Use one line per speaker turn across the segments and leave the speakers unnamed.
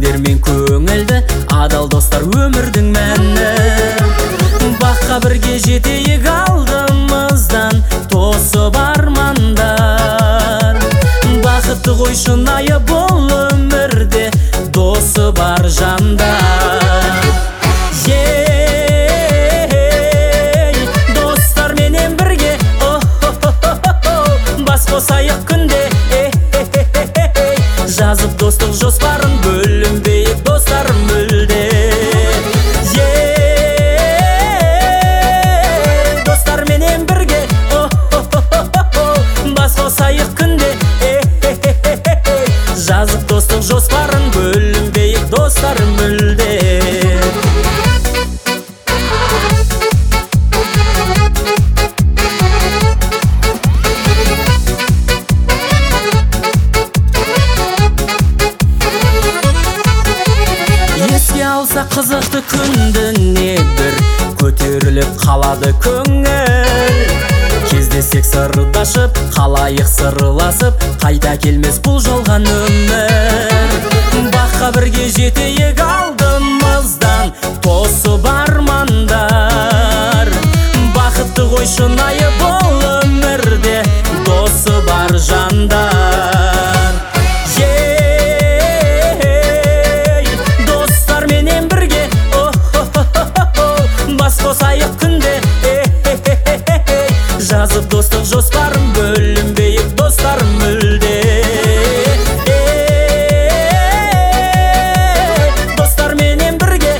күндермен көңілді, адал достар өмірдің мәні. Баққа бірге жетейік алдымыздан, тосып армандар. Бақытты ғой шынайы бұл өмірде, досы бар жандар. Достарменен бірге бас қосайық күнде, жазып достық жоспарын, бөлінбейік достар мүлде. Достарменен бірге бас қосайық күнде, жазып достық жоспарын, бөлінбейік достар мүлде. Еске алса қызықты күнді небір, көтеріліп қалады көңіл. Кездесек сырдашып, қалайық сырласып, қайта келмес бұл жолған өмір. Баққа бірге жетейік алдымыздан, тосып армандар. Бақытты ғой шынайы бұл өмірде, досы бар жандар. Достарменен бірге бас қосайық күнде, жазып достық жоспарын, бөлінбейік достар мүлде. Достарменен бірге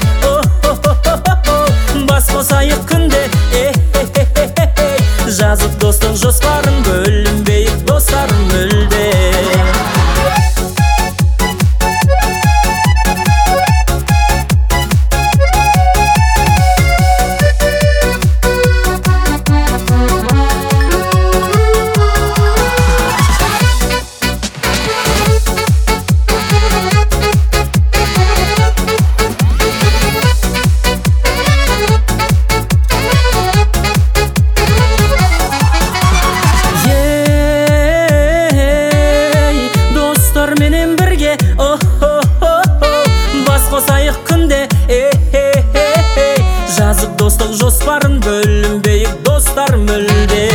бас қосайық күнде, жазып достық жоспарын, бөлінбейік достар мүлде. Достарменен бірге бас қосайық күнде, жазып достық жоспарын, бөлінбейік достар мүлде.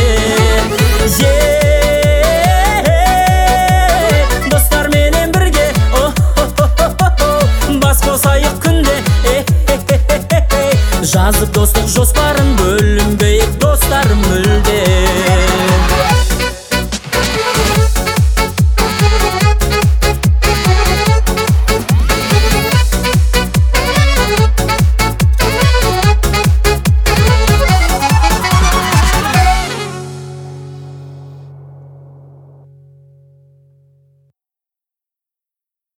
Достарменен бірге бас қосайық күнде, жазып достық жоспарын.